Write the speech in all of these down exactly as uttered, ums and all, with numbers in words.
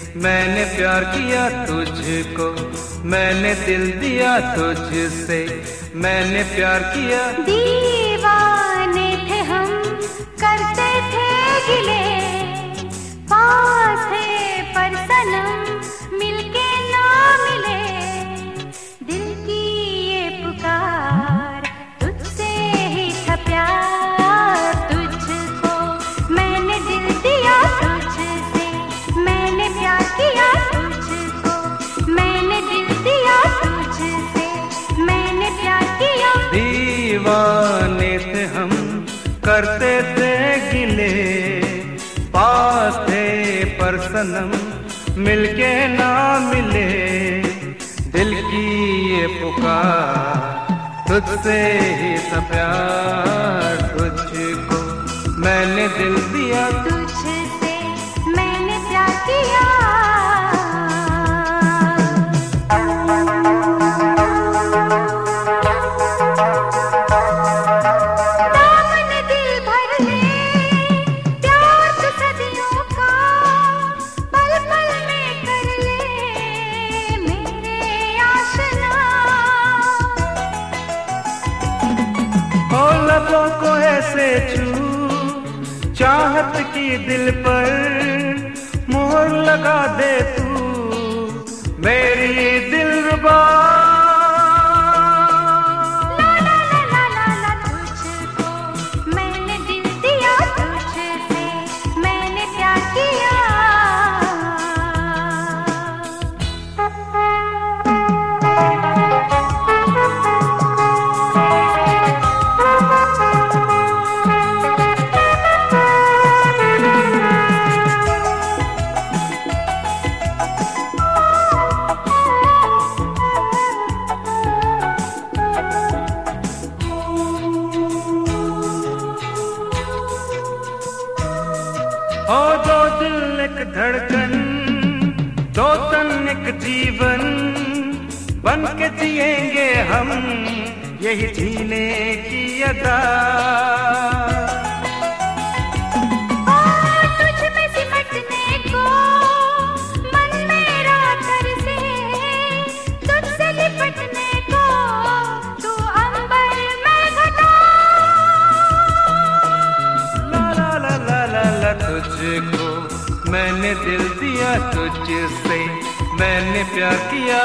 मैंने प्यार किया तुझको, मैंने दिल दिया तुझसे, मैंने प्यार किया। दीवाने थे हम, करते थे गिले, पास थे पर सनम मिलके ना मिले। दिल की ये पुकार, तुझसे ही था प्यार, तुझको मैंने दिल दिया तुझसे, मैंने प्यार किया तुझको, मैंने दिल दिया तुझसे, मैंने प्यार किया। दीवाने थे हम, करते थे गिले, पास थे पर सनम मिलके ना मिले। दिल की ये पुकार, तुझसे ही था प्यार, तुझको मैंने दिल दिया तुझसे, मैंने प्यार किया। लबों को ऐसे छू, चाहत की दिल पर मोहर लगा दे तू, मेरी दिलरुबा। ला ला ला ला ला ला, तुझको मैंने दिल दिया तुझसे, मैंने प्यार किया। ओ दो दिल एक धड़कन, दो तन एक जीवन, बन के जिएंगे हम यही जीने की अदा। तुझ में सिमटने को मन मेरा तरसे, तुझसे लिपटने को तू अंबर में घटा। ला ला ला ला ला ला, तुझको मैंने दिल दिया तुझसे, मैंने प्यार किया।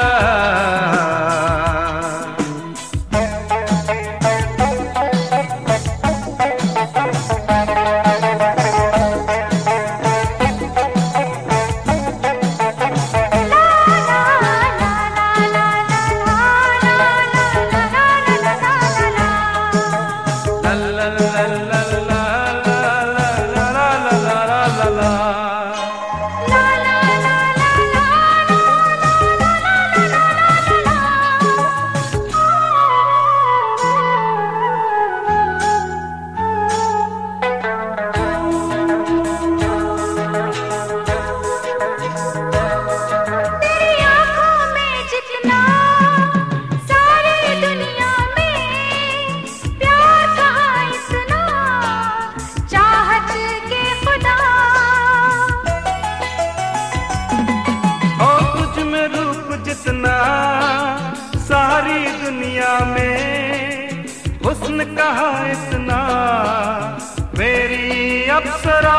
सारी दुनिया में हुस्न कहा इतना, मेरी अप्सरा।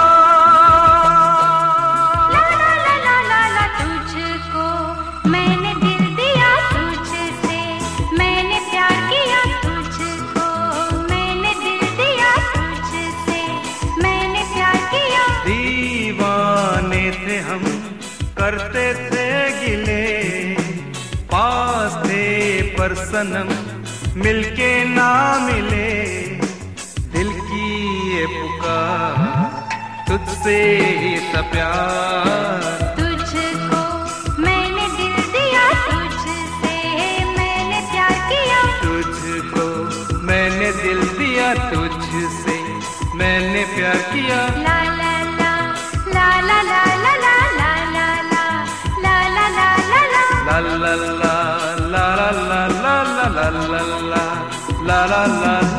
ला ला ला ला ला ला, तुझको मैंने दिल दिया तुझसे, मैंने प्यार किया तुझको, मैंने दिल दिया तुझसे, मैंने प्यार किया। दीवाने थे हम, करते थे गिले, पास थे पर सनम मिलके ना मिले। दिल की ये पुकार, तुझसे ही था प्यार, तुझको मैंने दिल दिया तुझसे, मैंने प्यार किया। तुझको मैंने दिल दिया तुझसे, मैंने प्यार किया। ला ला ला ला ला ला ला ला ला ला ला ला ला ला ला la la la la la la la la la la la la la